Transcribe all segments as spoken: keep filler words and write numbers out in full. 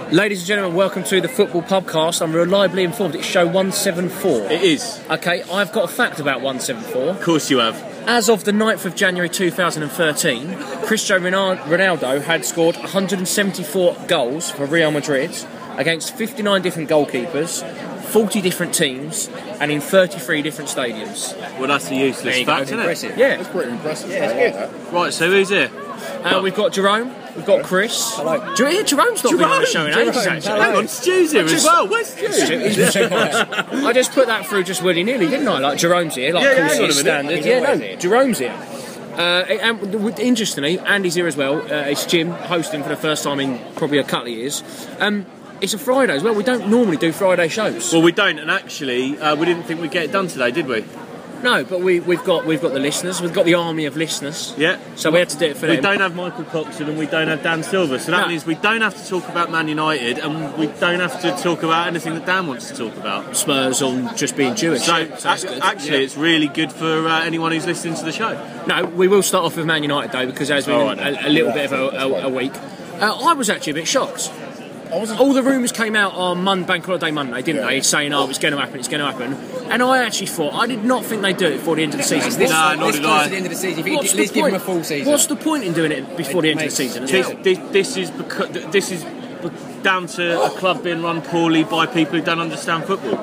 Ladies and gentlemen, welcome to the Football Pubcast. I'm reliably informed it's show one seventy-four. It is. Okay, I've got a fact about one seventy-four. Of course you have. As of the ninth of January two thousand thirteen, Cristiano Ronaldo had scored one hundred seventy-four goals for Real Madrid against fifty-nine different goalkeepers, forty different teams, and in thirty-three different stadiums. Well, that's a useless fact, isn't impressive. it? Yeah. That's pretty impressive. Yeah, it's good. Right, so who's here? Uh, we've got Jerome, we've got Chris. Hello. Jer- yeah, Jerome's not been on the show in ages, Jerome, actually. hello. Hang on, Stu's here as well. Where's Stu? He's been so nice. I just put that through just willy-nilly, didn't I? Like, Jerome's here, like, Yeah, of yeah, course hang on a he's minute. standard. He's Yeah, no, always here. Jerome's here. Uh, and w- interestingly, Andy's here as well. Uh, it's Jim hosting for the first time in probably a couple of years. Um, it's a Friday as well. We don't normally do Friday shows. Well, we don't, and actually, uh, we didn't think we'd get it done today, did we? No, but we, we've got we've got the listeners. We've got the army of listeners. Yeah. So we had to do it for We them. don't have Michael Coxon and we don't have Dan Silver, so that No. means we don't have to talk about Man United and we don't have to talk about anything that Dan wants to talk about. Spurs on just being Jewish. So, so that's ac- good. actually, Yeah. it's really good for uh, anyone who's listening to the show. No, we will start off with Man United though, because there's been All right, a, then. a little Yeah, bit of a, that's a, fine. a week. Uh, I was actually a bit shocked. I wasn't. All the rumours came out on Mon- Bank Holiday Monday, didn't Yeah. they? Saying, oh, it's going to happen, it's going to happen. And I actually thought, I did not think they'd do it before the end of the season. This, Nah, nor this did close I. to the end of the season. If you What's could the at least give them a point? full season. What's the point in doing it before the end of the makes- season as This, well? this, this is because this is be- down to a club being run poorly by people who don't understand football.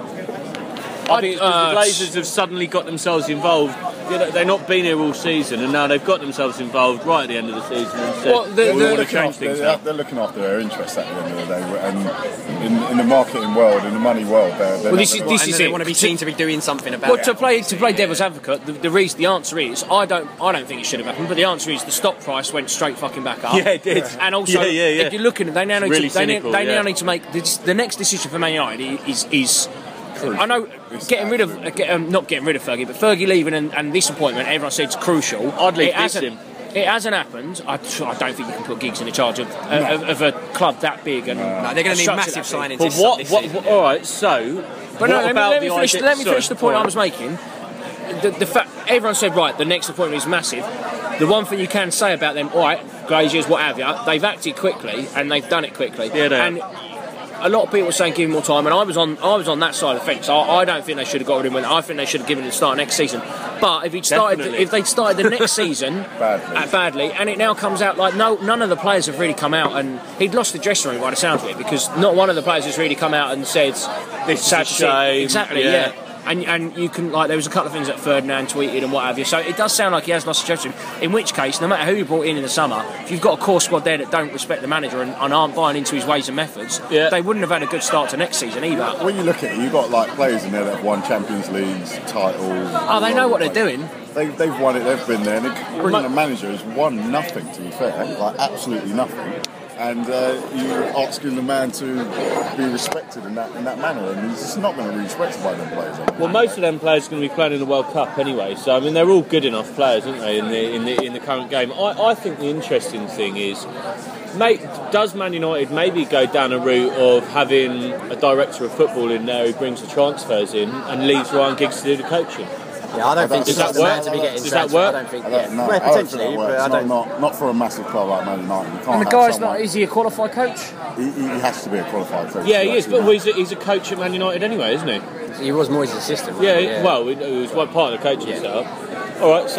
I think it's because uh, the Glazers have suddenly got themselves involved. You know, they've not been here all season, and now they've got themselves involved right at the end of the season and said, Well, the- "We the- want to looking change after, things they're, now." they're looking after their interests at the end of the day, and in, in the marketing world, in the money world, they're, they're Well, this not is- gonna- this and is they it. want to be seen to be doing something about Well, it. to play to play devil's advocate, the, the reason, the answer is I don't I don't think it should have happened. But the answer is the stock price went straight fucking back up. Yeah, it did. And also, Yeah, yeah, yeah. if you're looking, they now need Really to they, cynical, ne- they yeah. now need to make the, the next decision for Man United is is. I know getting rid of uh, get, um, not getting rid of Fergie, but Fergie leaving and, and this appointment, everyone said it's crucial. I'd leave it hasn't, him. It hasn't happened. I, I don't think you can put Giggs in charge of, uh, of, of a club that big and. No, they're going to need structured massive that big. signings But this, what, this what, season. what? All right, so. But what no, let me, about let me the finish. idea- Let me sorry, finish the point go I on. was making. The, the fact everyone said right, the next appointment is massive. The one thing you can say about them, all right, Glaziers, what have you, they've acted quickly and they've done it quickly. Yeah, they and a lot of people were saying give him more time, and I was on I was on that side of the fence. I, I don't think they should have got rid of him. I think they should have given him the start next season. But if he'd started, Definitely. if they'd started the next season Badly. uh, badly, and it now comes out like no, none of the players have really come out, and he'd lost the dressing room by the sound of it because not one of the players has really come out and said This is sad a to see." shame, Exactly, yeah. yeah. And, and you can, like, there was a couple of things that Ferdinand tweeted and what have you. So it does sound like he has lost the dressing room. In which case, no matter who you brought in in the summer, if you've got a core squad there that don't respect the manager and, and aren't buying into his ways and methods, Yeah. they wouldn't have had a good start to next season either. When you look at it, you've got like players in there that have won Champions Leagues, titles. Oh, they know what they're doing. They, they've won it, they've been there. And they bring in a manager who's won nothing, to be fair, like absolutely nothing. And uh, you're asking the man to be respected in that in that manner, and he's just not going to be respected by them players. I think. Well, most of them players are going to be playing in the World Cup anyway, so I mean they're all good enough players, aren't they? In the in the in the current game, I, I think the interesting thing is, mate, does Man United maybe go down a route of having a director of football in there who brings the transfers in and leaves Ryan Giggs to do the coaching? Yeah, I don't think Does he's that the man work? to be getting Does that transferred. work? I don't think. I Yeah, don't know. well, I don't think potentially, that but works. I don't. Not, not, not for a massive club like Man United. You can't And the have guy's someone- not, is he a qualified coach? He, he has to be a qualified coach. Yeah, to he is, actually but he's a, he's a coach at Man United anyway, isn't he? He was Moyes' assistant. Yeah, wasn't he? well, it it was one part of the coaching Yeah. setup. All right, so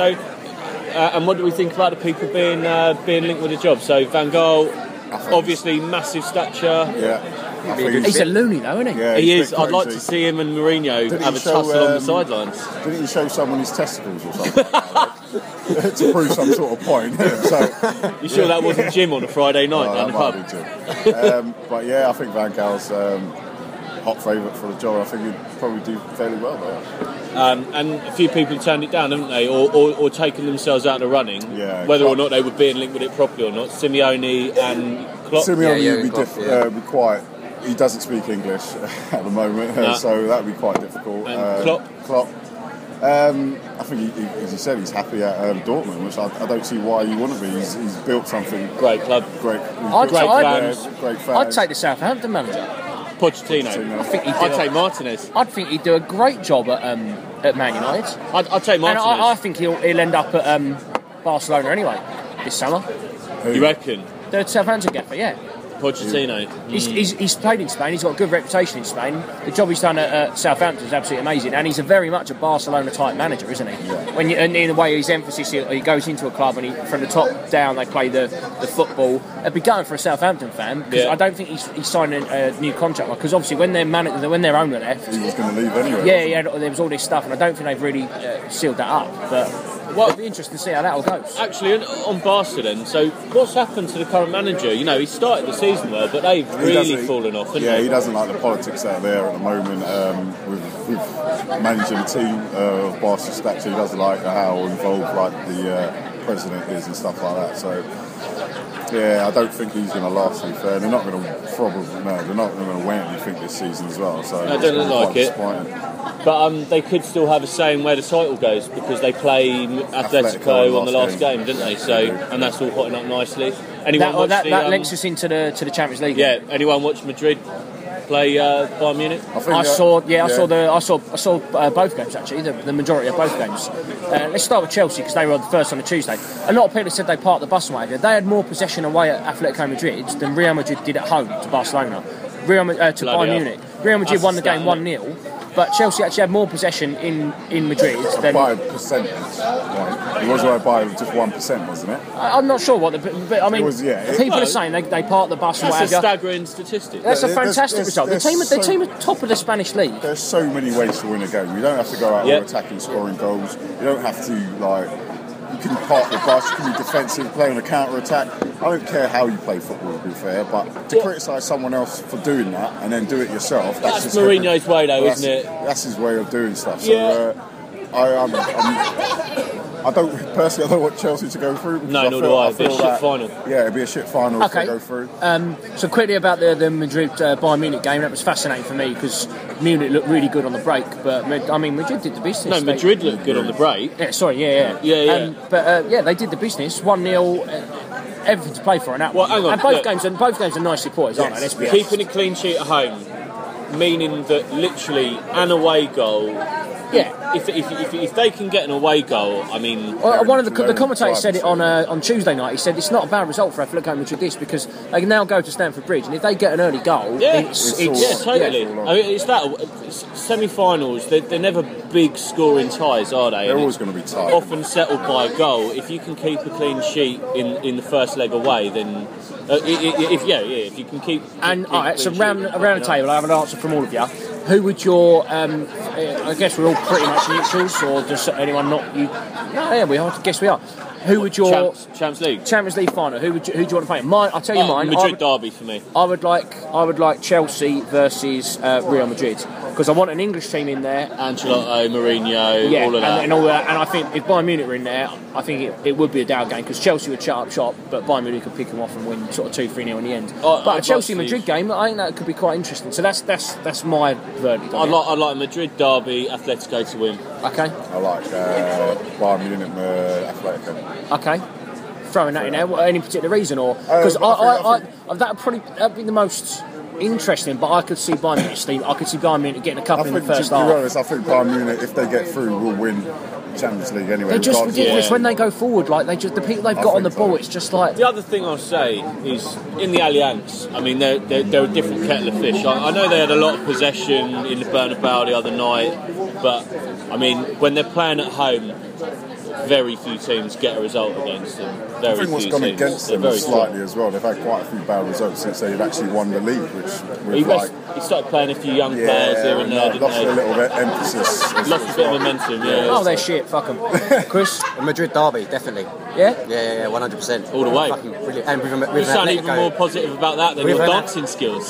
uh, and what do we think about the people being uh, being linked with the job? So Van Gaal, think obviously massive stature. Yeah. I be a think good He's a fit. loony though, isn't he? yeah, He he's is. a bit I'd like to crazy. see him and Mourinho Didn't have he a show, tussle on the um, sidelines. Didn't he show someone his testicles or something? to prove some sort of point. so, You sure that wasn't Jim on a Friday night oh, down that the might pub? be too. um, but yeah, I think Van Gaal's um, hot favourite for the job. I think he'd probably do fairly well there. Um, and a few people turned it down, haven't they, or, or, or taken themselves out of the running, Yeah, whether or Klopp. not they were being linked with it properly or not. Simeone and Klopp. Simeone yeah, would be, Klopp, diff- yeah. uh, be quite. He doesn't speak English at the moment, No. so that would be quite difficult. And Uh, Klopp? Klopp. Um, I think, he, he, as you said, he's happy at um, Dortmund, which I, I don't see why you wouldn't be. He's, he's built something Great club. great. I'd, Great I'd, fans. Great fans. I'd take the Southampton manager. Pochettino. Pochettino. I think he'd do I'd a- take Martinez. I think he'd do a great job at um, at Man United. I'd, I'd take And Martinez. I, I think he'll, he'll end up at um, Barcelona anyway this summer. Who? You reckon? The Southampton gaffer, yeah. Pochettino. He's, he's, he's played in Spain. He's got a good reputation in Spain. The job he's done at, at Southampton is absolutely amazing, and he's a very much a Barcelona type manager, isn't he? Yeah. When you, and in the way his emphasis, he, he goes into a club and he, from the top down they play the, the football. I'd be going for a Southampton fan because Yeah. I don't think he's, he's signed a, a new contract because obviously when their man, when their owner left, He was going to leave anyway. yeah, yeah, there was all this stuff, and I don't think they've really uh, sealed that up. But well, it'll be interesting to see how that all goes. Actually, on, on Barca then, so what's happened to the current manager? You know, he started the season well, but they've He really doesn't- fallen off, haven't Yeah, they? he doesn't like the politics out there at the moment um, with, with managing a team uh, of Barca stature. He doesn't like how involved like the uh, president is and stuff like that. So, yeah, I don't think he's going to last. To be fair, they're not going to probably no, they're not going to win anything this season as well. So I it's don't gonna be like quite it. disappointing. But um, they could still have a say in where the title goes because they play Atletico, Atletico on the last last game, game. didn't they? So, and that's all hotting up nicely. Anyone That, watch that, the, that um, links us into the to the Champions League. Yeah, anyone watch Madrid play uh, Bayern Munich? I, think I that- saw, yeah, I saw the, I saw, I saw uh, both games actually, the, the majority of both games. Uh, let's start with Chelsea because they were the first on the Tuesday. A lot of people said they parked the bus away. They had more possession away at Atletico Madrid than Real Madrid did at home to Barcelona. Real Ma- uh, to Bloody Bayern hell. Munich. Real Madrid That's won a the game stat, one nil, but Chelsea actually had more possession in, in Madrid than. by a percentage. Right. It was right by just one percent, wasn't it? I, I'm not sure what the, but I mean, It was, yeah, it- people no. are saying they, they parked the bus and what That's have a you. staggering statistic. That's a Yeah, there's- fantastic there's- result. The there's team, the so- team are top of the Spanish league. There's so many ways to win a game. You don't have to go out Yep. all attacking, scoring goals. You don't have to like. You can park the bus. You can be defensive, play on a counter attack. I don't care how you play football, to be fair. But to criticise someone else for doing that and then do it yourself, that's, That's just Mourinho's way, though, that's, isn't it? That's his way of doing stuff. So Yeah. uh, I, I'm, I'm, I don't personally. I don't want Chelsea to go through. because No, I nor feel- do I. I It'd be a feel shit that- final. Yeah, it'd be a shit final if Okay. they go through. Um, so quickly about the, the Madrid uh, Bayern Munich game, that was fascinating for me because Munich looked really good on the break, but Mad- I mean Madrid did the business. No, They- Madrid looked good on the break. Yeah, sorry, yeah, yeah, Yeah, yeah. Um, but uh, yeah, they did the business. One nil, uh, everything to play for in that Well, one. hang on, and both look. games, are, both games are nicely poised, aren't they? Let's be honest. Keeping a clean sheet at home, meaning that literally an away goal. Yeah. If, if, if, if they can get an away goal, I mean, Well, one of the, Very the commentators said it on driving. uh, on Tuesday night. He said it's not a bad result for Atletico Madrid this because they can now go to Stamford Bridge, and if they get an early goal, yeah, it's, It's it's, all yeah, right. totally. Yeah. I mean, it's that it's semi-finals. They're, they're never big scoring ties, are they? They're And always it's going to be tight. Often settled by a goal. If you can keep a clean sheet in, in the first leg away, then uh, i- i- if yeah, yeah, if you can keep. And keep all right, so clean around sheet, around the table, I have an answer from all of you. Who would your? Um, uh, I guess we're all pretty much neutrals, or does anyone not? You? No, yeah, we are. I guess we are. Who would your Champs, Champions League. Champions League final? Who would you, who do you want to play? Mine. I'll tell you Oh, mine. I Madrid would, derby for me. I would like I would like Chelsea versus uh, Real Madrid because I want an English team in there. Ancelotti, Mourinho, Yeah, all of and, that. and all that. And I think if Bayern Munich were in there, I think it, it would be a down game because Chelsea would shut up shop, but Bayern Munich could pick them off and win sort of two, three nil in the end. Oh, but a I'd Chelsea like to Madrid see- game, I think that could be quite interesting. So that's that's that's my verdict. on I'd it. like I'd like a Madrid derby, Atletico to win. Okay, I like uh, Bayern Munich and uh, Atletico. okay. Throwing that in there, what, any particular reason, or because Um, I, I I, think- I, that would probably that'd be the most interesting. But I could see Bayern Munich, Steve. I could see Bayern Munich getting a I couple in think, the to first be half. honest, I think Bayern Munich, if they get through, will win Champions League anyway. They're just regardless. ridiculous Yeah. when they go forward. Like they just the people they've I got on the think so. ball. It's just like The other thing I'll say is in the Allianz, I mean, they're, they're, they're a different kettle of fish. I, I know they had a lot of possession in the Bernabeu the other night, but I mean, when they're playing at home, very few teams get a result against them. Very I think what's few gone teams. against They're them very slightly as well. They've had quite a few bad results since they've actually won the league, which strong. with He, like rest, he started playing a few young yeah, players here and and, there, uh, didn't lost a they? little bit emphasis. as- Lost a as bit of well. momentum, yeah. oh they're shit. Fuck them. Chris, A Madrid derby, definitely. yeah. Yeah, yeah, yeah, one hundred percent. All the way. Fucking brilliant. And with, with You sound even Atletico- more positive about that than With your an- dancing skills.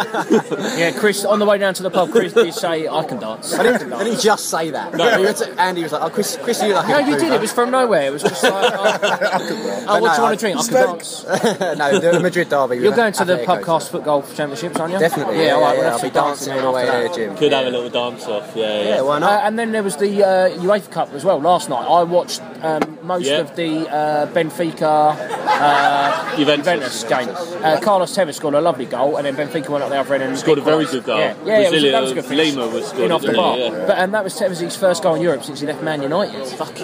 Yeah, Chris, on the way down to the pub, Chris did say, I can dance. I didn't, I didn't just say that. No. He went to- Andy was like, "Oh, Chris, Chris, you like?" No, you did. It was from nowhere. It was just like, oh, oh, what do you want to drink? I can dance. no, the Madrid derby. You're going to the Atletico, Pubcast so- Foot Golf Championships, aren't you? Definitely. Yeah, Yeah, all right. yeah, We'll I'll have be to dancing all the way after there, that. Jim. Could yeah. have a little dance off, yeah, yeah. Yeah, why Uh, not? and then there was the uh, UEFA Cup as well last night. I watched um, most Yeah. of the uh, Benfica uh, Juventus. Juventus game. Uh, Carlos Tevez scored a lovely goal, and then Benfica went up the other end and Scored a very equalised. good goal. Yeah, yeah, it was, Brasilia- that was a good finish. Lima was scored in off the it, bar. didn't he? Yeah. But um, that was Tevez's first goal in Europe since he left Man United. Fucking hell. And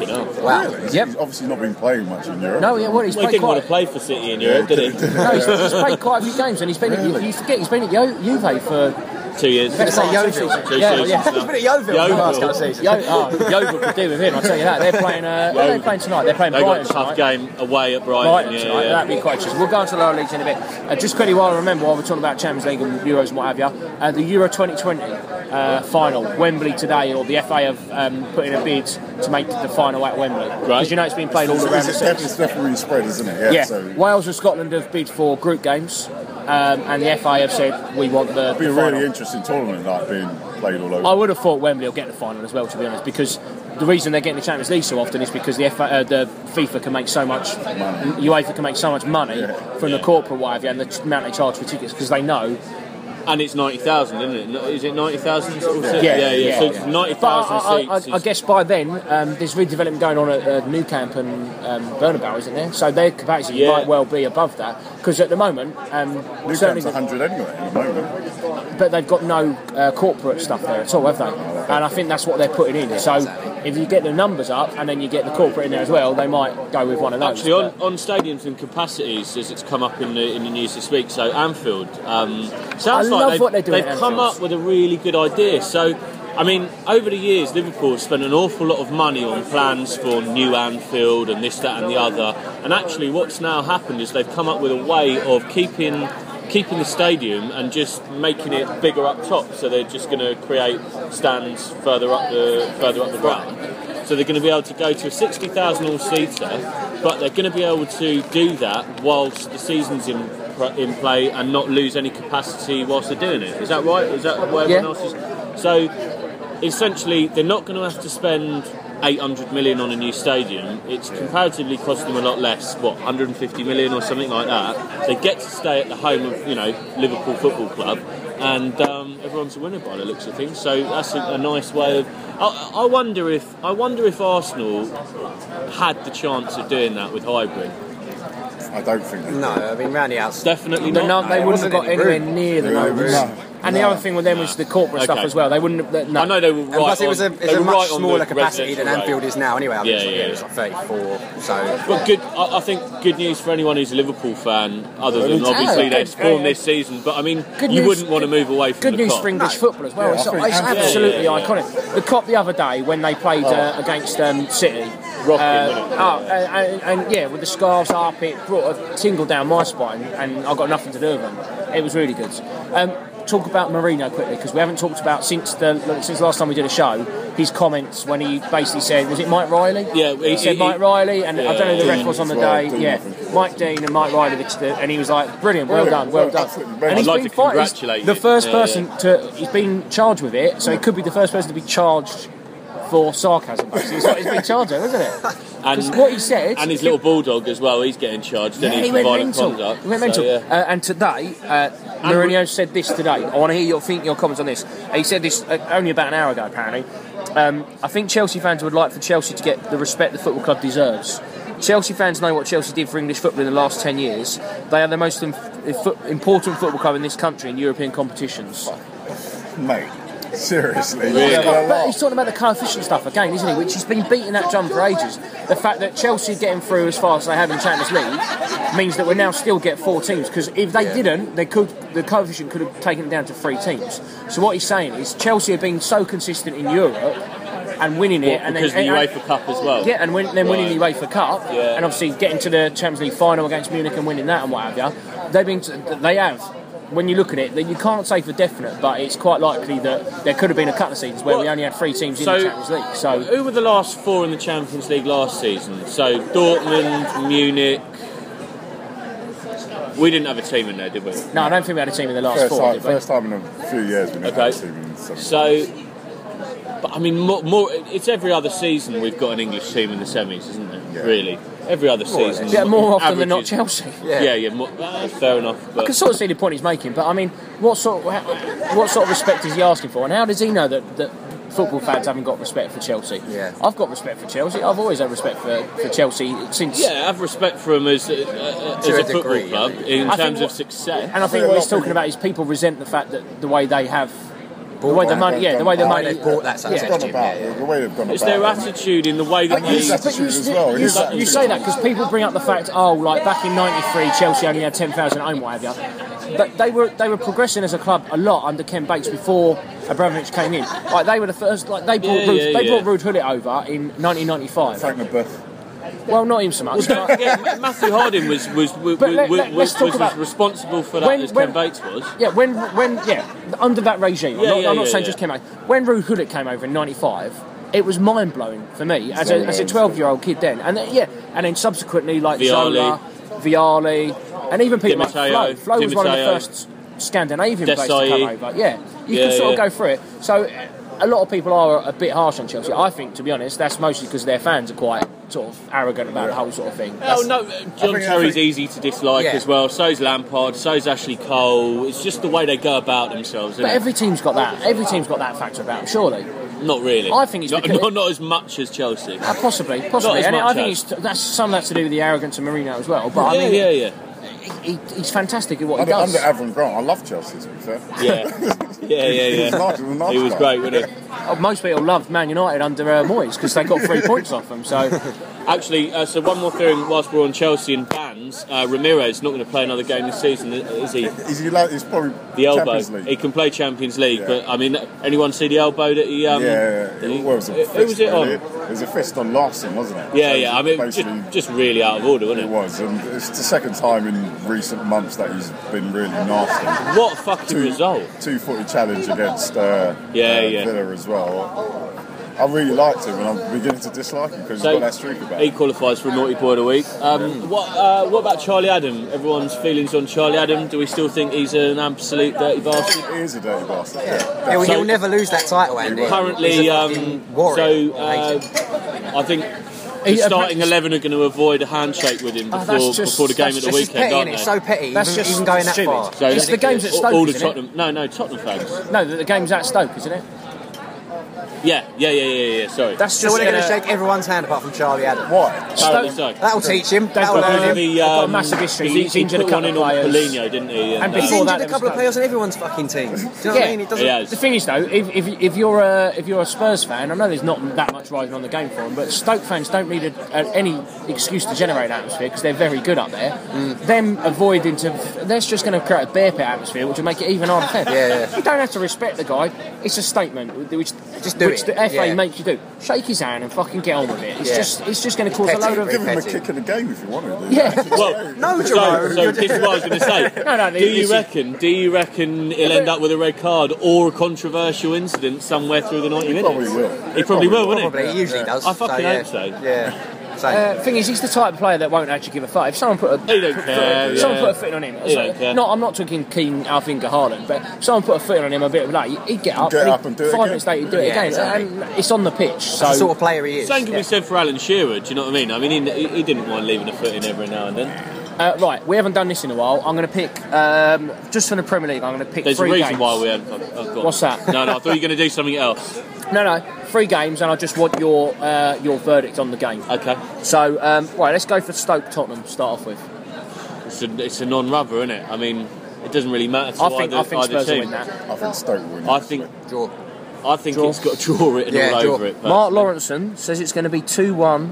Wow. Really? Yep. He's obviously not been playing much in Europe. No, yeah, well, he's Well, he played didn't quite. want to play for City in Europe, did he? No, he's, he's played quite a few games, and he's been. Really? At, you forget he's been at Ju- Juve for. Two years. Best say part of two Yeovil. seasons. Two Yeah, seasons. yeah. He's been at Yeovil for the Yeovil. last couple of seasons. Yo, oh, Yeovil could do with him, I'll tell you that. They're playing. Uh, what are they playing tonight? They're playing They got Brighton a tough tonight. game away at Brighton. Brighton yeah, tonight. yeah. That'd be quite interesting. We'll go on to the lower leagues in a bit. Uh, just quickly, while I remember, while we're talking about Champions League and Euros and what have you, uh, the Euro twenty twenty uh, final, Wembley today, or the F A have um, put in a bid to make the final at Wembley. Because you know it's been played all It's, around the it's, series. it's definitely spread, isn't it? Yeah. Yeah, So Wales and Scotland have bid for group games, um, and the F A have said we want the, it'd be the a final. really interesting tournament, like being played all over. I would have thought Wembley will get the final as well, to be honest, because the reason they're getting the Champions League so often is because the F A, uh, the FIFA can make so much, Money. UEFA can make so much money Yeah. from the Yeah. corporate wave and the amount they charge for tickets because they know. And it's ninety thousand, isn't it? No- Is it ninety thousand? Yeah, yeah, yeah. So it's ninety But I, thousand I, I, seats. I is- guess by then um, there's redevelopment going on at uh, Nou Camp and um, Bernabeu, isn't there? So their capacity Yeah. might well be above that because at the moment, um, New certainly, Camp's one hundred anyway at the moment. but they've got no uh, corporate stuff there at all, have they? And I think that's what they're putting in. So if you get the numbers up and then you get the corporate in there as well, they might go with one of those. Actually, on, but- on stadiums and capacities, as it's come up in the in the news this week, so Anfield um, sounds I like love they've, what they're doing they've at come Anfield. up with a really good idea. So, I mean, over the years, Liverpool have spent an awful lot of money on plans for new Anfield and this, that, and the other. And actually, what's now happened is they've come up with a way of keeping keeping the stadium and just making it bigger up top. So they're just going to create stands further up the further up the ground. So they're going to be able to go to a sixty thousand all-seater, but they're going to be able to do that whilst the season's in in play and not lose any capacity whilst they're doing it. Is that right? Is that where everyone Yeah. else is? So essentially, they're not going to have to spend eight hundred million on a new stadium. It's comparatively cost them a lot less, what, one hundred fifty million or something like that. They get to stay at the home of, you know, Liverpool Football Club, and um, everyone's a winner by the looks of things. So that's a, a nice way of. I, I wonder if I wonder if Arsenal had the chance of doing that with Highbury. I don't think they No, I mean, round the outside. Definitely But not. no, they it wouldn't have wasn't got any anywhere room. near the Really? numbers. No. And the No. other thing with them was the corporate stuff Okay. as well. They wouldn't have. No. I know they were right. And plus, it was a, on, it's they a were much right on smaller the capacity than residential Anfield rate. is now. Anyway, I mean, Yeah, it's, yeah, yeah, it's like thirty-four. So Well, good. I, I think good news for anyone who's a Liverpool fan, other than Well, obviously yeah, their good- form yeah. this season. But I mean, Good you news- wouldn't want to move away from Good the news Kop. for English football as well. Yeah, it's I think it's Anfield- absolutely Yeah, yeah, yeah. iconic. The Kop the other day when they played uh, against um, City. Rocking, uh, wasn't it? oh, and, and, and yeah, with the scarves up, it brought a tingle down my spine, and I got nothing to do with them. It was really good. Um, talk about Mourinho quickly because we haven't talked about since the since last time we did a show. His comments when he basically said, was it Mike Riley? Yeah, he, he- said he- Mike Riley, and I don't know who the Dean ref was on the as well, day. Dean, I yeah, think. Mike Dean and Mike Riley, the- the- and he was like, brilliant, well Brilliant, done, well well, done. absolutely And brilliant. he's I'd like been to fight- congratulate he's the you. first Yeah, person to. He's been charged with it, so he could be the first person to be charged for sarcasm. Basically, it's what he's been charged with, isn't it? Because And- what he said, And his little bulldog as well. He's getting charged. yeah, Isn't he, he for went violent mental. conduct. He went mental. So, yeah. Uh, and today, uh, Mourinho said this today. I want to hear your think your comments on this. He said this uh, only about an hour ago, apparently. Um, I think Chelsea fans would like for Chelsea to get the respect the football club deserves. Chelsea fans know what Chelsea did for English football in the last ten years. They are the most im- important football club in this country in European competitions. Mate, seriously. Really? You're gonna But laugh. he's talking about the coefficient stuff again, isn't he? Which he's been beating that drum for ages. The fact that Chelsea getting through as far as they have in Champions League means that we now still get four teams. Because if they didn't, they could the coefficient could have taken it down to three teams. So what he's saying is Chelsea have been so consistent in Europe and winning it, What, and because then the and- UEFA Cup as well. yeah, and win, then winning the Right. UEFA Cup, Yeah. and obviously getting to the Champions League final against Munich and winning that and what have you. They've been, they have. When you look at it, you can't say for definite, but it's quite likely that there could have been a couple of seasons where Well, we only had three teams in so- the Champions League. So Who were the last four in the Champions League last season? So Dortmund, Munich. We didn't have a team in there, did we? no, I don't think we had a team in the last First four. time, did we? first time in a few years we've Okay. had a team in some- So, but I mean, more, more. It's every other season we've got an English team in the semis, isn't it? Yeah. Really, every other season. Yeah, more often than not averages- Chelsea. Yeah, Yeah. yeah. more, uh, fair enough. I But can sort of see the point he's making, but I mean, what sort of, what sort of respect is he asking for, and how does he know that, that football fans haven't got respect for Chelsea? Yeah. I've got respect for Chelsea. I've always had respect for, for Chelsea since. yeah, have respect for them as a, a, as To a a football degree, club I think. in I think terms of what- success. And I think Yeah, what a he's lot of talking about is people resent the fact that the way they have The way the money, yeah, the way the How money. they've bought that It's subtext gone in, about, yeah, yeah. the way they've gone It's about their it. attitude in the way that His they. attitude But you, as well. you, His you attitude say as that because people bring up the fact, oh, like back in ninety-three, Chelsea only had ten thousand at home, what have you. But they were they were progressing as a club a lot under Ken Bates before Abramovich came in. Like they were the first. Like they brought Yeah, Ruud, yeah, they yeah. brought Ruud Gullit over in nineteen ninety-five. Frank McBeth. Well, not him so much. but- Yeah, Ma- Matthew Harding was was was, But let- was, let- let's was, talk was about- as responsible for that when- as when- Ken Bates was. Yeah, when when yeah, under that regime. I'm Yeah, not, yeah, I'm not yeah, saying yeah. just came out. When Ruud Gullit came over in ninety-five, it was mind blowing for me as a So, as a um, twelve year old kid then, and then, yeah, and then subsequently like Vialli. Zola, Vialli, and even people Di like Matteo, Flo. Flo was one of the Di first Scandinavian players to come Desai. over. Yeah, you Yeah, can sort yeah. of go through it. So a lot of people are a bit harsh on Chelsea. I think, to be honest, that's mostly because their fans are quite sort of arrogant about the whole sort of thing. Oh no, John think- I Terry's think- easy to dislike Yeah. as well. So's Lampard. So's Ashley Cole. It's just the way they go about themselves. Isn't But it? every team's got that. Every team's got that factor about them, surely. Not really. I think it's not, because- not, not as much as Chelsea. Uh, possibly, possibly, as and I much think as. it's, that's some of that to do with the arrogance of Mourinho as well. But yeah, I mean, yeah, yeah, He, he, he's fantastic at what Under, he does. under Avram Grant, I love Chelsea, to be fair. yeah, yeah, yeah, He was yeah. nice, he was a nice He was guy. great, wasn't he? Oh, most people loved Man United under uh, Moyes because they got three points off them. So Actually, uh, so one more thing whilst we're on Chelsea and bans, uh, Ramirez not going to play another game this season, is he? Is he like, he's probably The elbow. Champions League. He can play Champions League, Yeah. but I mean, anyone see the elbow that he? Um, yeah, yeah, that it he- was a who fist, was it on? really. It was a fist on Larson, wasn't it? Yeah, So yeah. I mean, just, basically, just really out of order, wasn't it it? was, and it's the second time in recent months that he's been really nasty. What a fucking result! Two-footed challenge against uh, Yeah, uh, yeah. Villa as well. I really liked him, and I'm beginning to dislike him because So he's got that streak about he him. qualifies for a naughty boy of the week. Um, what, uh, what about Charlie Adam? Everyone's feelings on Charlie Adam. Do we still think he's an absolute dirty bastard? He is a dirty bastard. Yeah. He'll, So- he'll never lose that title, Andy. Currently, He's a um, fucking warrior. so I hate him. uh, I think the He- starting eleven are going to avoid a handshake with him Oh, before, that's just- before the game that's at the just It's weekend, petty, aren't innit? they? It's so petty, That's even, just even going that stupid. far. So It's the games at Stoke, all the isn't it? Tottenham, no, no, Tottenham fans. no, the, the game's at Stoke, isn't it? Yeah, yeah, yeah, yeah, yeah. Sorry. That's So just we're going to gonna- shake everyone's hand apart from Charlie Adam. Why? Apparently Stoke- so. That'll teach him. That'll got learn the- him. The, They've got a um, massive history. He, He's he injured a put couple one in of on players. Paulinho, didn't he? And uh, He's before injured that, a it couple was of players on everyone's fucking team. Do you know what Yeah. I mean? It doesn't. he has. The thing is, though, if, if, if you're a if you're a Spurs fan, I know there's not that much riding on the game for them, but Stoke fans don't need a, a, any excuse to generate an atmosphere because they're very good up there. Mm. Them avoiding to, that's just going to create a bear pit atmosphere, which will make it even harder for them. Yeah, yeah. You don't have to respect the guy. It's a statement, which Just do which it. the F A Yeah. makes you do. Shake his hand and fucking get on with it. It's Yeah. just it's just going to cause Petty. a load of. Give him a petty. kick in the game if you wanted. Yeah. Well, No, so, Jerome. so this is what I was going to say. No, no, do this you is- reckon? Do you reckon he'll end up with a red card or a controversial incident somewhere through the ninety minutes? Probably will. He probably will, won't he? Probably, he usually does. I fucking so, yeah. hope so. Yeah. Same. Uh, thing is, he's the type of player that won't actually give a fuck. If someone put a He don't care. If someone yeah. put a foot on him. He don't care. Not, I'm not talking King Alfinga Haaland, but if someone put a foot on him a bit of late, he'd get up. Get and up he'd- and do it Five again. minutes later, he'd do it Yeah, again. exactly. And it's on the pitch. So That's the sort of player he is. Same can Yeah. be said for Alan Shearer. Do you know what I mean? I mean, he, he didn't mind leaving a foot in every now and then. uh, right, we haven't done this in a while. I'm going to pick um, just for the Premier League. I'm going to pick There's a three reason games. why we haven't. I've, I've got, What's that? No, no. I thought you were going to do something else. No, no, three games, and I just want your uh, your verdict on the game. Okay. So, um, right, let's go for Stoke Tottenham. Start off with. It's a, it's a non-rubber, isn't it? I mean, it doesn't really matter to I think either, I think either Spurs will team. win that. I think Stoke will win. I think Draw. I think Draw. it's got draw written Yeah, all draw. over it. Mark personally. Lawrenson says it's going to be two one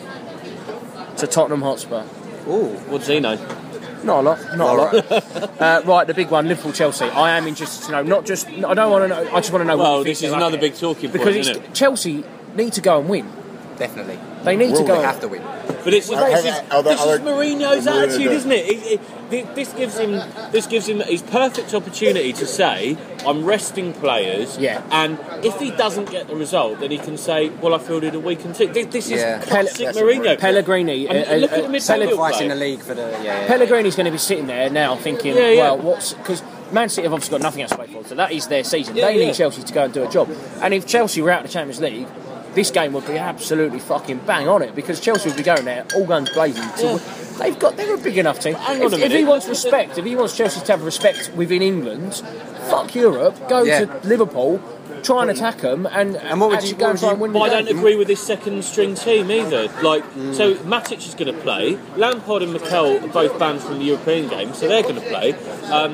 to Tottenham Hotspur. Ooh. What does he know? Not a lot, not a lot. uh, right, the big one, Liverpool Chelsea. I am interested to know. Not just, I don't want to know. I just want to know. Well, what you this think is about another it. big talking point, because isn't it's, it? Chelsea need to go and win. Definitely. They need Will to they go. They and have to win. But it's, Well, this, how- is, how- this how- is Mourinho's Mourinho attitude, does. isn't it? It, it? This gives him this gives him his perfect opportunity to say, "I'm resting players." Yeah. And if he doesn't get the result, then he can say, "Well, I fielded a weakened team." This, this Yeah. is classic That's Mourinho. Pellegrini. I mean, uh, look uh, at the midfield Pelleg- Twice play. in the league for the. Yeah, yeah. Pellegrini's going to be sitting there now thinking, Yeah, yeah. well, what's because Man City have obviously got nothing else to play for, so that is their season. Yeah, they yeah. need Chelsea to go and do a job. And if Chelsea were out of the Champions League, this game would be absolutely fucking bang on it because Chelsea would be going there all guns blazing. To Yeah. win. They've got they're a big enough team. Hang If, on a if he minute. wants respect, if he wants Chelsea to have respect within England, fuck Europe, go Yeah. to Liverpool, try and attack them, and, And what would actually you- go what and would try you- and win But I the don't game. agree with this second string team either. Like, so Matic is going to play. Lampard and Mikel are both banned from the European game, so they're going to play. Um,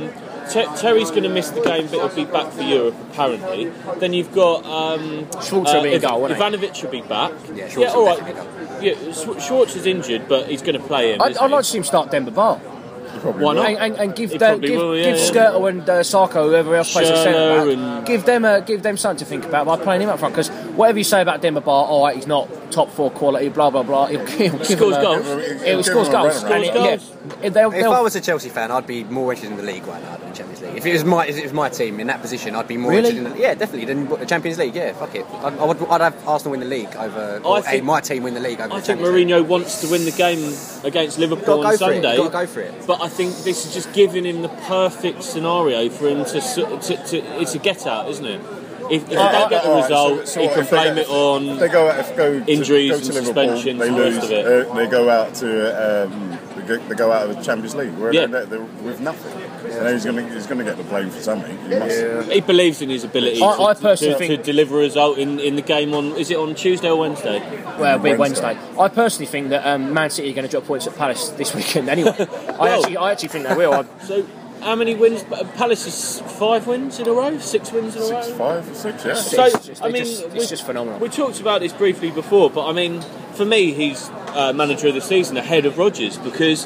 Ter- Terry's going to miss the game, but he'll be back for Europe apparently. Then you've got um, Schwarzer will be in Iv- goal, won't he? Ivanovic will be back. Yeah, Schwarzer yeah, all will right. definitely Yeah, Sch- Schwartz is injured, but he's going to play him. I'd, isn't I'd he? like to see him start Demba Ba. Probably Why will. not? And, and, and give He the, probably give, will, yeah, give yeah. Skirtle and uh, Sarko, whoever else plays at Schürrle centre and- back, give them a, give them something to think about by playing him up front. Because whatever you say about Demba Ba, all right, he's not top four quality, blah blah blah. He'll, he'll give Scores him a, goals. He'll He'll give scores him a goals. run And around. it- Scores yeah, they'll, If they'll, I was a Chelsea fan, I'd be more interested in the league right now than the Champions League. If it was my, if it was my team in that position, I'd be more Really? interested in the, yeah, definitely than the Champions League. Yeah, fuck it. I'd, I would, I'd have Arsenal win the league over, or, think- hey, my team win the league over I the think Champions League. Mourinho wants to win the game against Liverpool Gotta on go for it. Sunday. Gotta go for it. But I think this is just giving him the perfect scenario for him to. to, to it's a get out, isn't it? If, if they don't get the Alright, result, so- so he what can if they blame go- it on. If they go out, if go to, injuries go and to Liverpool, suspensions they and the lose. rest of it. Uh, they go out to um, they, go, they go out of the Champions League. Where Yeah. they're, they're with nothing. And he's going to he's going to get the blame for something. He must. He believes in his ability I- to, I personally to, think- to deliver a result in, in the game on. Is it on Tuesday or Wednesday? well, it'll be Wednesday. Wednesday. I personally think that um, Man City are going to drop points at Palace this weekend. Anyway, I Well- actually, I actually think they will. I, So, how many wins? Palace is five wins in a row, six wins in a row. Six, five, six, yeah. So, It's just- I it's mean, just- it's we- just phenomenal. We talked about this briefly before, but I mean, for me, he's uh, manager of the season ahead of Rodgers because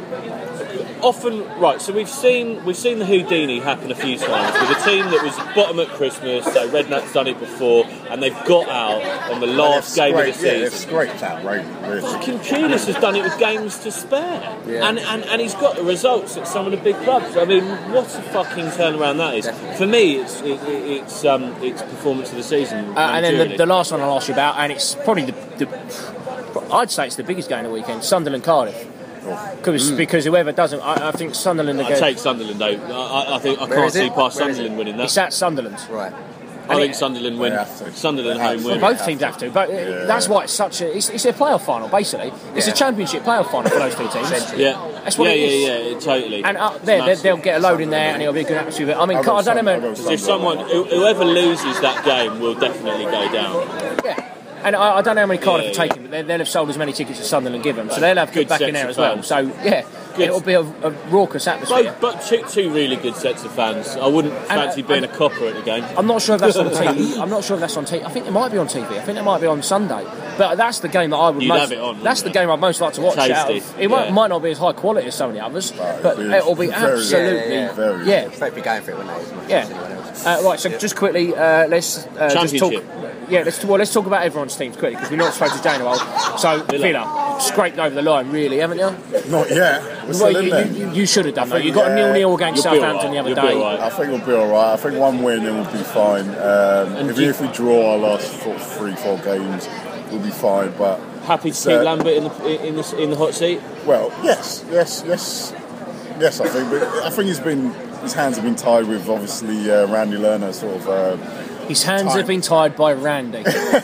often, right. So we've seen we've seen the Houdini happen a few times with a team that was bottom at Christmas. So Redknapp's done it before, and they've got out on the last game of the Scraped- Yeah, they've season. scraped out, right? Really. Fucking Pulis has done it with games to spare, Yeah. and, and and he's got the results at some of the big clubs. I mean, what a fucking turnaround that is. Definitely. For me, it's it, it- it's um it's performance of the season. Uh, and then the, managerially. the last one I'll ask you about, and it's probably the, the I'd say it's the biggest game of the weekend, Sunderland Cardiff. Because because whoever doesn't, I, I think Sunderland. I Again, take Sunderland though. I, I think I Where can't is see it? past Where is Sunderland it? winning that. it's at Sunderland. Right. I and think it- Sunderland win. They have to. Sunderland They have home to. win. Both teams have to, but uh that's why it's such a. It's, it's a playoff final basically. It's a Yeah. championship playoff final for those two teams. Yeah, That's what yeah, it yeah, is. yeah, yeah, totally. And up there, they, Massive. they'll get a load in there, and it'll be a good atmosphere. I mean, I'll go I don't know. Sun- I'll go If someone, who- whoever loses that game, will definitely go down. Yeah. And I, I don't know how many Cardiff Yeah, are taking, but they, they'll have sold as many tickets as Sunderland give them, so they'll have good, Good back in sets there of as well. fans. So yeah, Good. it'll be a, a raucous atmosphere. But, but two, two really good sets of fans. I wouldn't fancy uh, being and- a copper at the game. I'm not sure if that's on T V. I'm not sure if that's on T V. I think it might be on T V. I think it might be on Sunday. But that's the game that I would You'd most. have it on, that's the wouldn't game I'd most like to watch. Out Tasty, of, it won't, yeah. might not be as high quality as some of the others, Right, but it'll be it'll be very- absolutely yeah, yeah, very yeah. They'd be going for it, wouldn't they? As much Yeah. as anyone else. Uh, right, so just quickly, uh, let's uh, just talk. Championship. Yeah, let's well, let's talk about everyone's teams quickly because we're not supposed to January. So Villa. Villa scraped over the line, really, haven't you? Not yet. We're Well, still in you, there. you, you, you should have done I that. think, You got a yeah, nil-nil against You'll be Southampton alright, the other you'll be day. alright. I think we'll be all right. I think one win and we'll be fine. Um, And even you- if we draw our last four, three, four games, we'll be fine. But Happy to it's, keep uh, Lambert in the in the in the hot seat. Well, yes, yes, yes, yes. I think, but I think he's been his hands have been tied with obviously uh, Randy Lerner sort of. Uh, His hands Time. have been tied by Randy.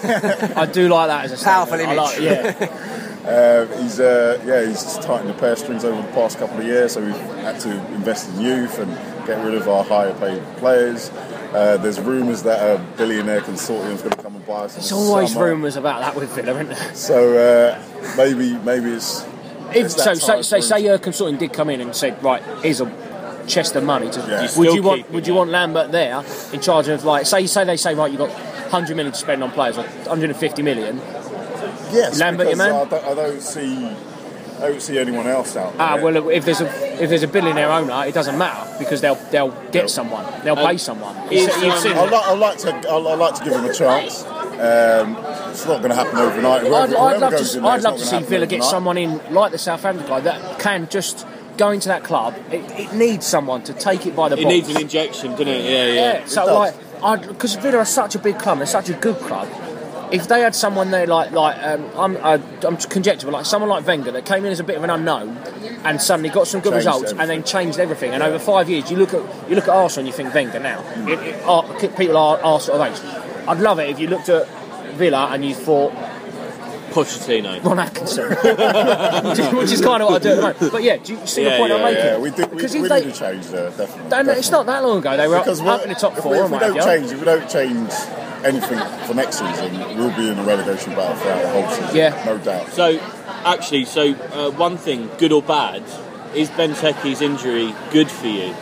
I do like that as a Powerful statement. I like- image. yeah. uh, he's uh, yeah, he's just tightened the purse strings over the past couple of years, so we've had to invest in youth and get rid of our higher paid players. Uh, there's rumours that a billionaire consortium is going to come and buy us. in There's the always summer. rumours about that with Villa, isn't there? So uh, maybe maybe it's. If, it's that so, say, time say, for say him your consultant did come in and said, right, here's a chest of money. To, Yeah. Would Still you want? keep Would it, you yeah. want Lambert there in charge of like? Say, say they say, right, you've got one hundred million to spend on players, or one hundred fifty million. Yes, Lambert, your because man? I don't, I don't see, I don't see anyone else out there. Ah, well, if there's a if there's a billionaire owner, it doesn't matter because they'll they'll get Yep. someone, they'll Um, pay someone. is, You've seen- you've um, seen I'd it. like, I'd like to, I'd, I'd like to give him a chance. Um, it's not going to happen overnight. Whoever, I'd, I'd whoever love goes to. in there, I'd it's love not to gonna see happen Villa get overnight. someone in like the Southampton guy that can just go into that club. It, it needs someone to take it by the It balls. needs an injection, doesn't it? Yeah, yeah. Yeah, so does. like, because Villa are such a big club, they're such a good club. If they had someone there like like um, I'm I, I'm conjecture, but like someone like Wenger that came in as a bit of an unknown and suddenly got some good Changed results and then everything. changed everything. And over five years, you look at you look at Arsenal and you think Wenger now. It, it, are, people are, are sort of age. I'd love it if you looked at Villa and you thought Pochettino. Ron Atkinson, which, is, which is kind of what I do at the moment. But yeah, do you see Yeah, the point I'm yeah, making? Yeah, we did. We, Because we if they- need to change there, definitely. And definitely. it's not that long ago they were because up, we're- up in the top if four. we, if and we what have don't you. change, if we don't change anything for next season, we'll be in a relegation battle throughout the whole season. Yeah. no doubt. So, actually, so uh, one thing, good or bad, is Benteke's injury good for you?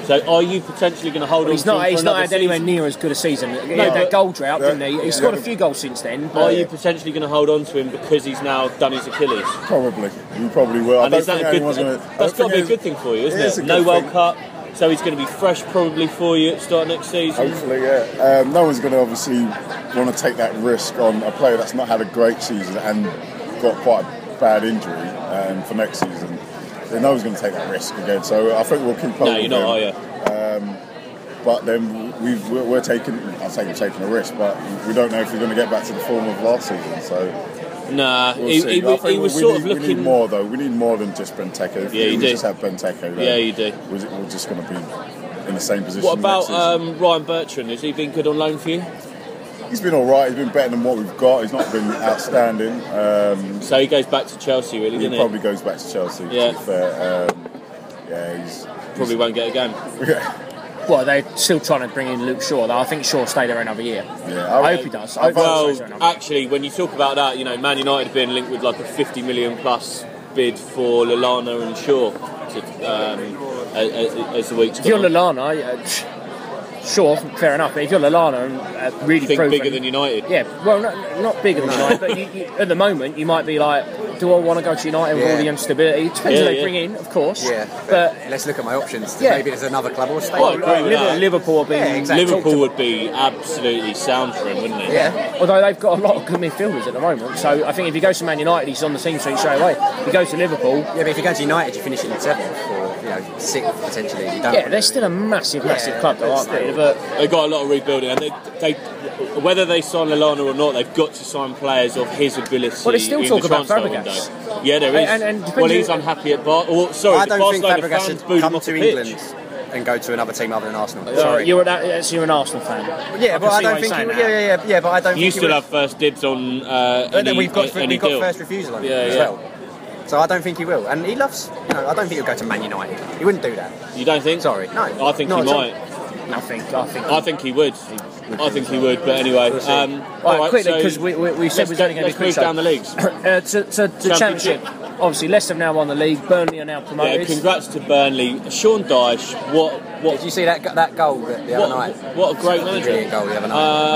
So are you potentially going to hold Well, on he's to him not. for He's not another had anywhere season? near as good a season. He No, had that but- goal drought, Yeah, didn't he? He's yeah. scored a few goals since then. Are But you potentially going to hold on to him because he's now done his Achilles? Probably, we probably will. I And don't is that think a good? anyone's going to. That's got to be a good thing for you, isn't it? is it? a No good World thing. Cup, so he's going to be fresh probably for you at the start of next season. Hopefully, yeah. Um, no one's going to obviously want to take that risk on a player that's not had a great season and got quite a bad injury um, for next season. So no one's going to take that risk again. So I think we'll keep hold No, of you're not, are him. you? Um, but then we've, we're, we're taking, I'll say we're taking a risk, but we don't know if we're going to get back to the form of last season. So Nah, we'll he, see. he, I he, think was we sort need, of we looking. need more though. We need more than just Benteke. If Yeah, you we do. just have Benteke, then Yeah, you do. We're, we're just going to be in the same position. What about next season. um, Ryan Bertrand? Has he been good on loan for you? He's been all right. He's been better than what we've got. He's not been outstanding. Um, So he goes back to Chelsea, really, he doesn't probably goes back to Chelsea. Yeah. To be fair, um, yeah, he's he? Probably won't get a game. yeah. well, they're still trying to bring in Luke Shaw. Though I think Shaw will stay there another year. Yeah, I hope he does. I hope he Well, stays there another year. actually, when you talk about that, you know, Man United have been linked with like a fifty million plus bid for Lallana and Shaw to, um, as, as the weeks If you're go on. Lallana, uh, sure, fair enough. But if you're Lallana and uh, really Think proven, bigger than United. yeah, well, not, not bigger than United, but you, you, at the moment you might be like, do I want to go to United with all Yeah. the instability? It depends Yeah, who they yeah. bring in, of course. Yeah, but let's look at my options. Yeah. Maybe there's another club or stay. Well, I agree with Liverpool, that. Liverpool will be Yeah, exactly. Liverpool would be absolutely sound for him, wouldn't it? Yeah. Although they've got a lot of good midfielders at the moment, so I think if he goes to Man United, he's on the team sheet straight away. If he goes to Liverpool, Yeah, but if you go to United, you finish in seventh or you know sixth potentially. You don't. yeah, they're still a massive, massive Yeah, club, though, but aren't they? still. But They've got a lot of rebuilding, and they, they, whether they sign Lallana or not, they've got to sign players of his ability. Well, there's still in talk the about transfer Fabregas. window. Yeah, there is. And- and depends well, who- he's unhappy at Bar. Or, sorry, I the don't think Barcelona Fabregas fans should booed him come off to the pitch. England and go to another team other than Arsenal. uh, Sorry. you're, an, so you're an Arsenal fan. yeah, I but can I see don't why think. you're He, saying yeah, that. yeah, yeah, yeah, but I don't. You think he still would. have first dibs on uh, But any, then we've got any we've got deal. first refusal on him Yeah, as yeah. well. So I don't think he will, and he loves. You know, I don't think he'll go to Man United. He wouldn't do that. You don't think? Sorry, no. I think Not he at all. might. I think, I think. I think he would. I think he would. But anyway, We'll see. um, All right, quickly, so because we, we, we said let's we were only go- going to be let's quick. move down the leagues. uh, to, to, to Championship. championship. Obviously, Leicester have now won the league. Burnley are now Yeah, promoted. congrats to Burnley. Sean Dyche. What? What? Did you see that that goal the, the other night? What, what a great Brilliant manager. goal the other night.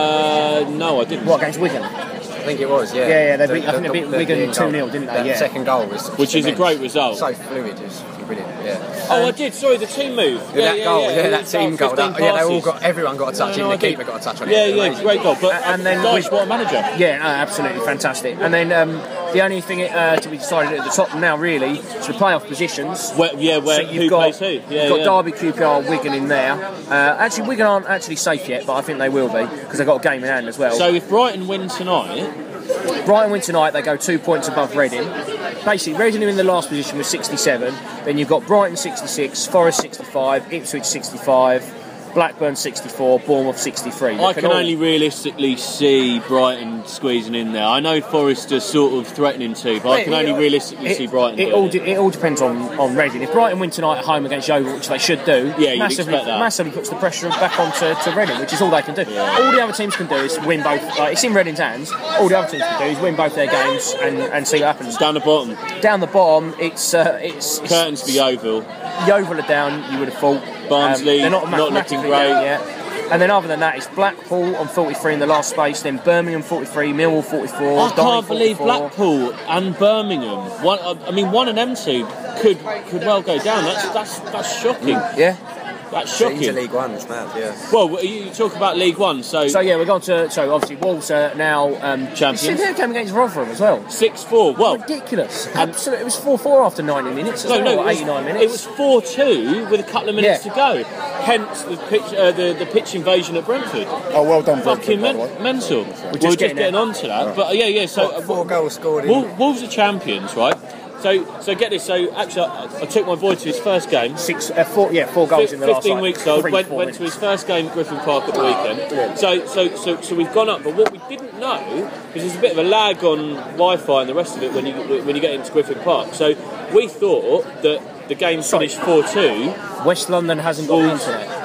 Uh, no, I didn't. What, against Wigan? I think it was. Yeah. Yeah, yeah, they The- beat- I think the- they beat the- Wigan the two goal. nil, didn't they? That Yeah. second goal was. Which is a immense. great result. So fluid, it was brilliant. Yeah. Oh, I did. Sorry, the team move. Yeah, that goal, yeah, that It's team about goal. fifteen That, yeah, they all passes. got, everyone got a touch No, in. no, The I keeper did. got a touch on it. Yeah, yeah, Amazing. great goal. But And and then then we- Dyche, what a manager. Yeah, no, absolutely fantastic. And then um, the only thing uh, to be decided at the top now, really, is the playoff positions. Where, yeah, where So who you've got, plays who? Yeah, you've got yeah. Derby, Q P R, Wigan in there. Uh, actually, Wigan aren't actually safe yet, but I think they will be because they've got a game in hand as well. So if Brighton win tonight, Brighton win tonight, they go two points above Reading. Basically, Reading are in the last position with sixty-seven. Then you've got Brighton sixty-six, Forest sixty-five, Ipswich sixty-five, Blackburn sixty-four, Bournemouth sixty-three. They I can all- only realistically see Brighton squeezing in there. I know Forest are sort of threatening to, but I can only realistically it, see Brighton It doing all, it. de- it all depends on, on Reading. If Brighton win tonight at home against Yeovil, which they should do, Yeah, you'd massively, expect that. massively puts the pressure back onto to Reading, which is all they can do. All the other teams can do is win both. Like, it's in Reading's hands. All the other teams can do is win both their games and, and see what happens. Down the bottom, Down the bottom, it's uh, it's, it's curtains for Yeovil. Yeovil are down. You would have thought. Barnsley, they're not, not looking mathematically great. down yet. And then other than that, it's Blackpool on forty-three in the last space. Then Birmingham forty-three, Millwall forty-four. I Derby can't believe forty-four. Blackpool and Birmingham. One, I mean, one of them two could could well go down. That's that's that's shocking. Yeah. That's Into shocking. League One, it's mad. Yeah. Well, you talk about League One, so So yeah, we're going to. So obviously, Wolves are now um, Champions. They came against Rotherham as well. six four. Well, Ridiculous. Absolutely. It was four four after ninety minutes. As no, well, no, or it was, eighty-nine it minutes. was four two with a couple of minutes Yeah. to go. Hence the pitch, uh, the the pitch invasion at Brentford. Oh, well done, Fucking Brentford, by men- the way. mental. We're just just, getting getting, there. on to that, but uh, yeah, yeah. So uh, Four goals scored in. Wol- Wolves are champions, right? So, so get this. So actually, I, I took my boy to his first game. Six, uh, four, yeah, four goals in the last. fifteen like, weeks old, three, went, four went to minutes. his first game at Griffin Park at the weekend. So, so, so, so we've gone up. But what we didn't know, because there's a bit of a lag on Wi-Fi and the rest of it when you when you get into Griffin Park. So we thought that the game Sorry. finished four two. West London hasn't got Wolves. the internet.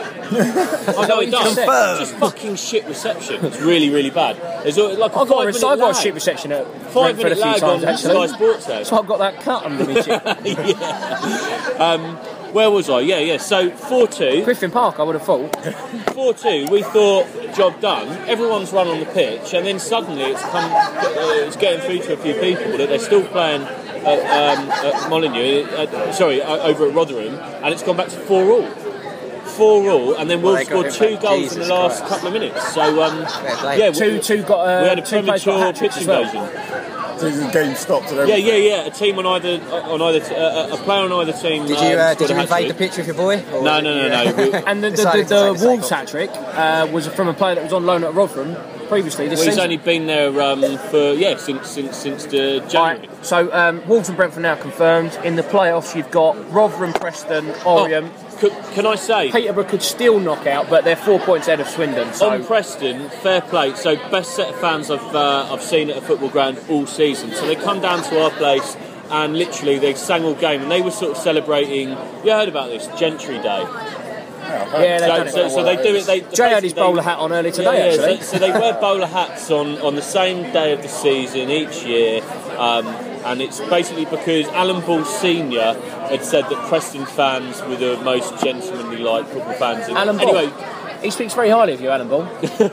I know it does. Confirmed. It's just fucking shit reception. It's really, really bad. There's a- like a I've got, five a, I've got a minute ship lag. reception at Five Brentford a minute few lag times on actually. Sky Sports though. So I've got that cut under me chip. yeah. Um, Where was I? Yeah, yeah. So four two. Griffin Park, I would have thought. four two. We thought job done. Everyone's run on the pitch, and then suddenly it's come. Uh, it's getting through to a few people that they're still playing at, um, at Molineux. Uh, sorry, uh, over at Rotherham, and it's gone back to four all. Four all, and then Wolves well, scored two goals Jesus in the last Christ. couple of minutes. So um, yeah, two we, two got. Uh, we had a two players got premature hat-tricks pitch as well. invasion. So the game stopped and Yeah, everything. yeah, yeah. A team on either on either t- uh, a player on either team. Did you uh, um, did you scored a invade hat-trick. the pitch with your boy? Or No, no, no, no. We, And the, the, the, Decided to the take the Wolves sake hat trick uh, was from a player that was on loan at Rotherham previously this well, he's season. only been there um, for yeah since since since the January. Right, so um, Wolves and Brentford now confirmed. In the playoffs, you've got Rotherham, Preston, Orient. Oh, c- can I say? Peterborough could still knock out, but they're four points ahead of Swindon. So On Preston, fair play. So best set of fans I've uh, I've seen at a football ground all season. So they come down to our place and literally they sang all game and they were sort of celebrating. You heard about this Gentry Day? yeah, they've So, done it. so, so they do it. They, Jay had his basically bowler they- hat on earlier today, yeah, yeah, actually. So, so they wear bowler hats on, on the same day of the season each year, um, and it's basically because Alan Ball Senior had said that Preston fans were the most gentlemanly like football fans. In, Alan Ball. anyway, He speaks very highly of you, Alan Ball.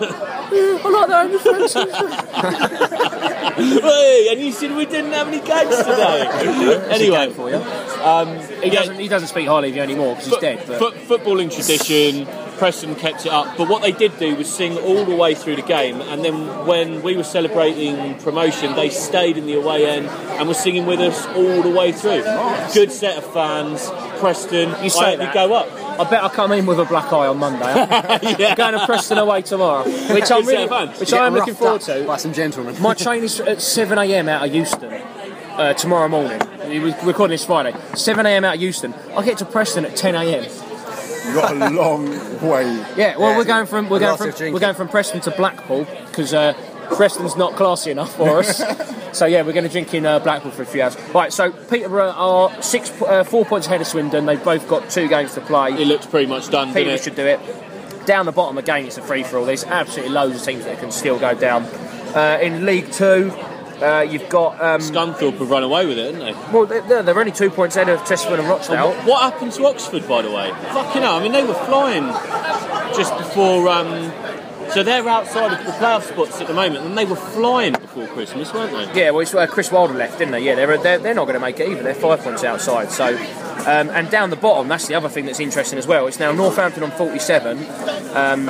I like that only friends. hey, and you said we didn't have any games today. Anyway, for you. um, He yeah, doesn't. He doesn't speak highly of you anymore because he's Foot- dead. But foot- footballing tradition, Preston kept it up. But what they did do was sing all the way through the game, and then when we were celebrating promotion, they stayed in the away end and were singing with us all the way through. Good set of fans, Preston. You say I hope that. you go up. I bet I come in with a black eye on Monday. I'm going to Preston away tomorrower, which I'm Good set really, of fans. which Get I am looking roughed forward up to. by some gentlemen. My train is at seven a.m. out of Euston uh, tomorrow morning. We're recording this Friday. seven a.m. out of Euston. I get to Preston at ten a.m. You've got a long way. Yeah, well, Yeah. we're going from we're going Lots from of drinking. we're going from Preston to Blackpool because uh, Preston's not classy enough for us. So yeah, we're going to drink in uh, Blackpool for a few hours. Right, so Peterborough are six, uh, four points ahead of Swindon. They've both got two games to play. It looks pretty much done, didn't Peterborough it? should do it. Down the bottom again, it's a free for all. There's absolutely loads of teams that can still go down. Uh, in League Two, uh, you've got um, Scunthorpe have run away with it, haven't they? well, they're, they're only two points ahead of Chesterfield and Rochdale. What, what happened to Oxford, by the way? Fucking hell, I mean, they were flying just before... Um, so they're outside of the playoff spots at the moment, and they were flying before Christmas, weren't they? Yeah, well, it's, uh, Chris Wilder left, didn't they? Yeah, they're, they're, they're not going to make it either. They're five points outside. So, um, and down the bottom, that's the other thing that's interesting as well. It's now Northampton on forty-seven. Um,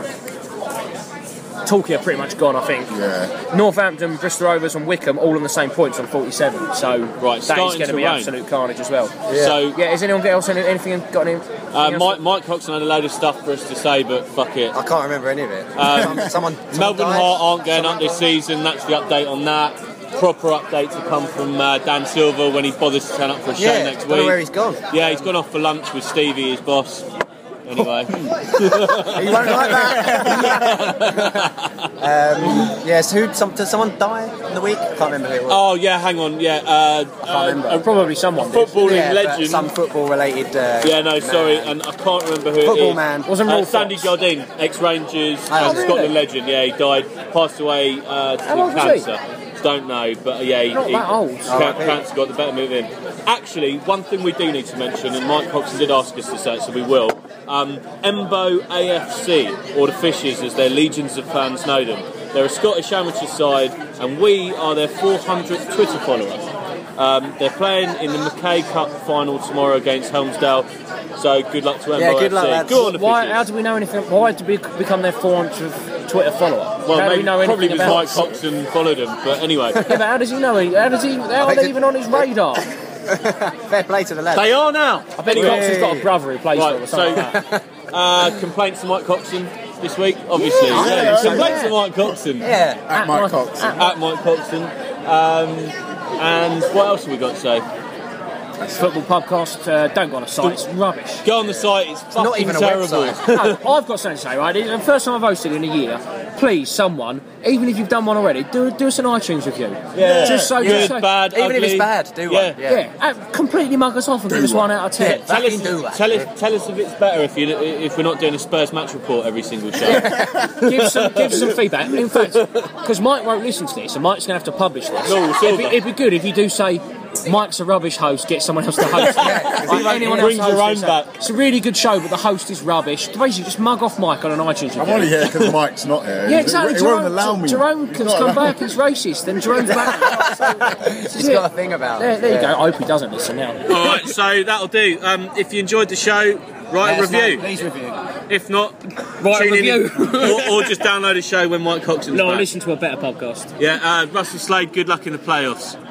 Torquay are pretty much gone, I think. Yeah. Northampton, Bristol Rovers, and Wickham all on the same points on forty-seven. So Right, that is starting going to to be rain. absolute carnage as well. So Yeah, is anyone else any- anything got any? uh, anything Mike, else? Mike Coxon had a load of stuff for us to say, but fuck it. I can't remember any of it. Um, someone, someone, someone Melbourne died? Heart aren't going Someone up this died? season. That's the update on that. Proper update to come from uh, Dan Silver when he bothers to turn up for a show Yeah, next don't know week. where he's gone. Yeah, he's gone off for lunch with Stevie, his boss. Anyway, He won't like that. um, yes, who? Some, did someone die in the week? I can't remember who it was. oh yeah, hang on, yeah, uh, uh, remember. a Probably someone. did. footballing yeah, but legend. some football-related. Uh, Yeah, no, sorry, man. and I can't remember who it Football is. man. Wasn't Uh, Rolf Sandy Fox? Jardine, ex-Rangers, Oh, and really? Scotland legend. Yeah, he died, passed away uh, to How old was he? cancer. Don't know, but uh, yeah, he, Not he, that old. ca- Oh, okay. cancer got the better move in. Actually, one thing we do need to mention, and Mike Coxon did ask us to say it, so we will. Um, Embo A F C, or the Fishes, as their legions of fans know them. They're a Scottish amateur side, and we are their four hundredth Twitter follower. Um, they're playing in the Mackay Cup final tomorrow against Helmsdale. So good luck to Embo Yeah, good A F C. luck, lads. Go on, the Why? Fishes. How do we know anything? Why did we become their four hundredth Twitter follower? Well, how do maybe, we know probably anything because about? Mike Coxon followed him, but anyway. Yeah, but how does he know? How does he? How are think they it- even on his radar? Fair play to the lads. They are now. I bet Coxon's got a brother who plays for him or Right, something so like that. uh, complaints to Mike Coxon this week, obviously. Yeah, Yeah, yeah, complaints yeah. to Mike Coxon. Yeah. At Mike Cox. at- At Mike Coxon. Um, and what else have we got to say? Football podcast. Uh, don't go on a site. It's rubbish. Go on the site, it's fucking not even a terrible. website. No, I've got something to say, right? It's the first time I've hosted in a year. Please, someone, even if you've done one already, do, do us an iTunes review. Yeah. Just so, Good, just so, bad, Even ugly. if it's bad, do Yeah. one. Yeah. Yeah, uh, completely mug us off and give us one out of ten. Yeah. Tell Fucking us, do that. tell, us, tell us if it's better if you if we're not doing a Spurs match report every single show. give some, give some feedback. In fact, because Mike won't listen to this, and Mike's going to have to publish this. No, we'll it'd, solve be, that. it'd be good if you do say, Mike's a rubbish host, get someone else to host. Yeah, Like, anyone else brings hosts your own it, so back. It's a really good show, but the host is rubbish. Basically, just mug off Mike on an iTunes. I'm only here because Mike's not here. Yeah, exactly. He Jerome, won't allow me. Jerome He's can not come allowed- back. He's racist. Then Jerome's back. So, this is He's it. got a thing about There, it. there you Yeah. go. I hope he doesn't listen now. All right, so that'll do. Um, if you enjoyed the show, write a review. Please review. If not, Write a tune in review. or, or just download the show when Mike Coxon's No, back. listen to a better podcast. Yeah, uh, Russell Slade, good luck in the playoffs.